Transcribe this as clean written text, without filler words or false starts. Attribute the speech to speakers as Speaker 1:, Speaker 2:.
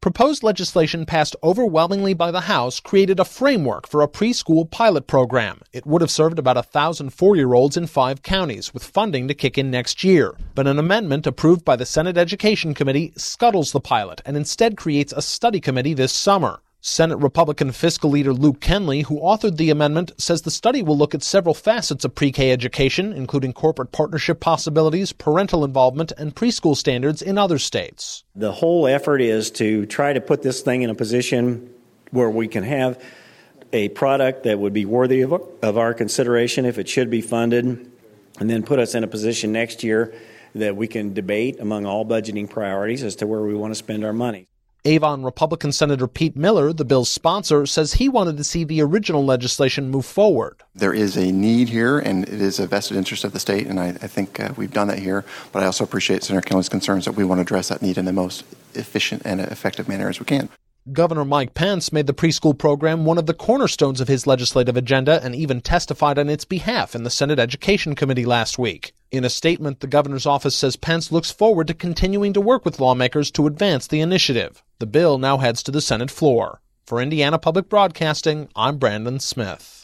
Speaker 1: Proposed legislation passed overwhelmingly by the House created a framework for a preschool pilot program. It would have served about 1,000 4-year-olds in 5 counties, with funding to kick in next year. But an amendment approved by the Senate Education Committee scuttles the pilot and instead creates a study committee this summer. Senate Republican fiscal leader Luke Kenley, who authored the amendment, says the study will look at several facets of pre-K education, including corporate partnership possibilities, parental involvement, and preschool standards in other states.
Speaker 2: The whole effort is to try to put this thing in a position where we can have a product that would be worthy of our consideration if it should be funded, and then put us in a position next year that we can debate among all budgeting priorities as to where we want to spend our money.
Speaker 1: Avon Republican Senator Pete Miller, the bill's sponsor, says he wanted to see the original legislation move forward.
Speaker 3: There is a need here, and it is a vested interest of the state, and I think we've done that here. But I also appreciate Senator Kenley's concerns that we want to address that need in the most efficient and effective manner as we can.
Speaker 1: Governor Mike Pence made the preschool program one of the cornerstones of his legislative agenda and even testified on its behalf in the Senate Education Committee last week. In a statement, the governor's office says Pence looks forward to continuing to work with lawmakers to advance the initiative. The bill now heads to the Senate floor. For Indiana Public Broadcasting, I'm Brandon Smith.